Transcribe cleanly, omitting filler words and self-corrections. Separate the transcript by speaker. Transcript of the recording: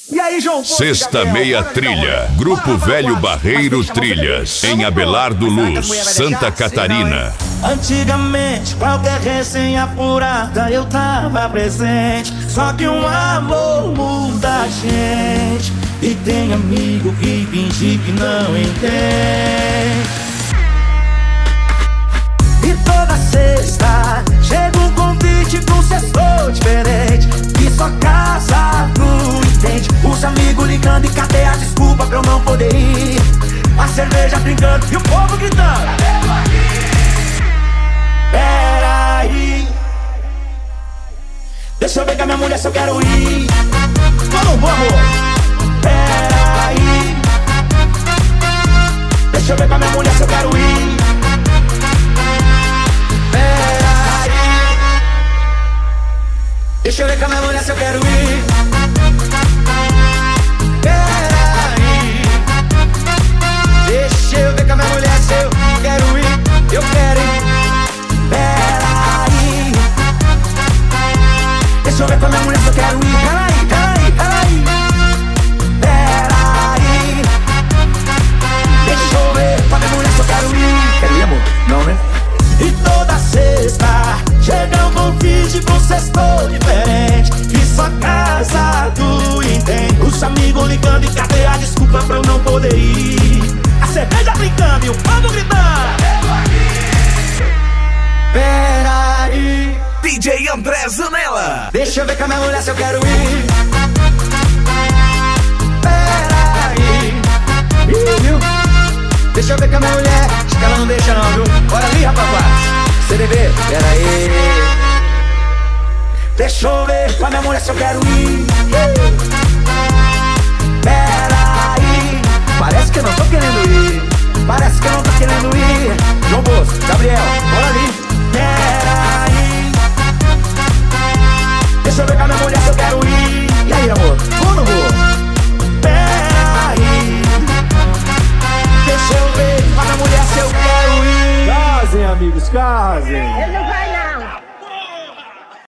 Speaker 1: E aí, João?
Speaker 2: Sexta Meia Trilha, Grupo Velho Barreiro Trilhas, em Abelardo Luz, Santa Catarina.
Speaker 3: Antigamente, qualquer resenha furada eu tava presente. Só que um amor muda a gente. E tem amigo que finge que não entende. E toda sexta chega um convite pra um sextou diferente. Que só casado entende. Os amigos ligando e cadê a desculpa pra eu não poder ir? A cerveja brincando e o povo gritando: peraí, deixa eu ver com a minha mulher se eu quero ir. Vamos, amor. Peraí, deixa eu ver com a minha mulher se eu quero ir. Peraí, deixa eu ver com a minha mulher se eu quero ir. Peraí, deixa eu ver com a minha mulher se eu quero ir. Eu quero ir. Peraí, deixa eu ver com a minha mulher se eu quero ir. Peraí, peraí, peraí. Peraí, deixa eu ver com a minha mulher se eu quero ir. Quero ir, amor? Não, né? E toda sexta chega um convite pra um sextou diferente. Que só casado entende. Os amigos ligando e cadê a desculpa pra eu não poder ir? A cerveja brincando e o povo gritando: peraí,
Speaker 1: DJ André Zanella.
Speaker 3: deixa eu ver com a minha mulher se eu quero ir. Peraí, viu? Deixa eu ver com a minha mulher, acho que ela não deixa não, viu? Bora ali, rapaz. CDB, peraí, deixa eu ver com a minha mulher se eu quero ir. Peraí, parece que eu não tô querendo ir. Parece que eu não tô querendo ir. João Bosco, Gabriel, bora ali. Peraí, deixa eu ver com a minha mulher se eu quero ir. E aí, amor, vou ou não vou? Peraí, deixa eu ver com a minha mulher se eu quero ir.
Speaker 1: Casem, amigos, casem.
Speaker 4: Ele não vai nada.